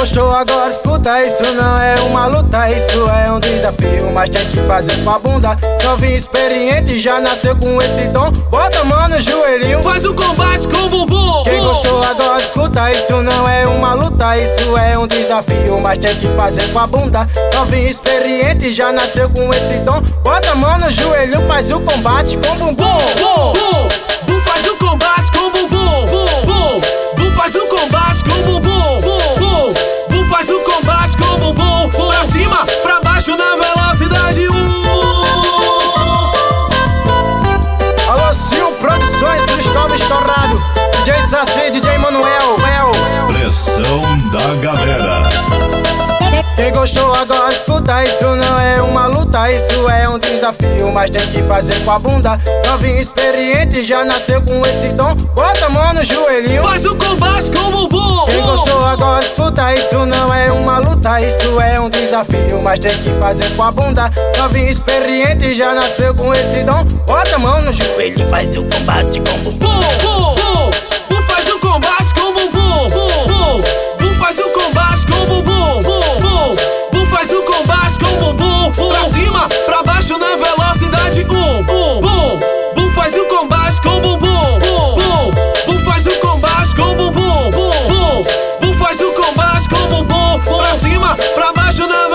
gostou agora escuta, isso não é uma luta, isso é um desafio, mas tem que fazer com a bunda. Novinho experiente já nasceu com esse dom, bota a mão no joelhinho, faz o combate com o bumbum. Quem gostou agora escuta, isso não é uma luta, isso é um desafio, mas tem que fazer com a bunda. Novinho experiente já nasceu com esse dom, bota a mão no joelhinho, faz o combate com o bumbum. Bum faz o combate com o bumbum. Bum faz o combate com o bumbum. Bum faz o combate com o bumbum. Pra cima, pra baixo na velocidade 1. Alô, Sil Produções, Cristóvão Estourado, DJ Saci, DJ Manuel. Pressão da galera. Quem gostou agora escuta, isso não é uma luta, isso é um desafio, mas tem que fazer com a bunda. Novinho experiente já nasceu com esse dom, bota a mão no joelhinho, faz o combate com o bumbum. Quem gostou agora escuta, isso não é uma luta, isso é um desafio, mas tem que fazer com a bunda. Novinho experiente já nasceu com esse dom, bota a mão no joelho, faz o combate com o bumbum. Bum faz o combate com o bumbum. Bum faz o combate com o bumbum. Bum faz o combate com o bumbum. Pra cima, pra baixo na velocidade 1. Bum faz o combate com o bumbum. Bum faz o combate com o bumbum. Bum faz o combate com o bumbum. Pra cima, pra baixo na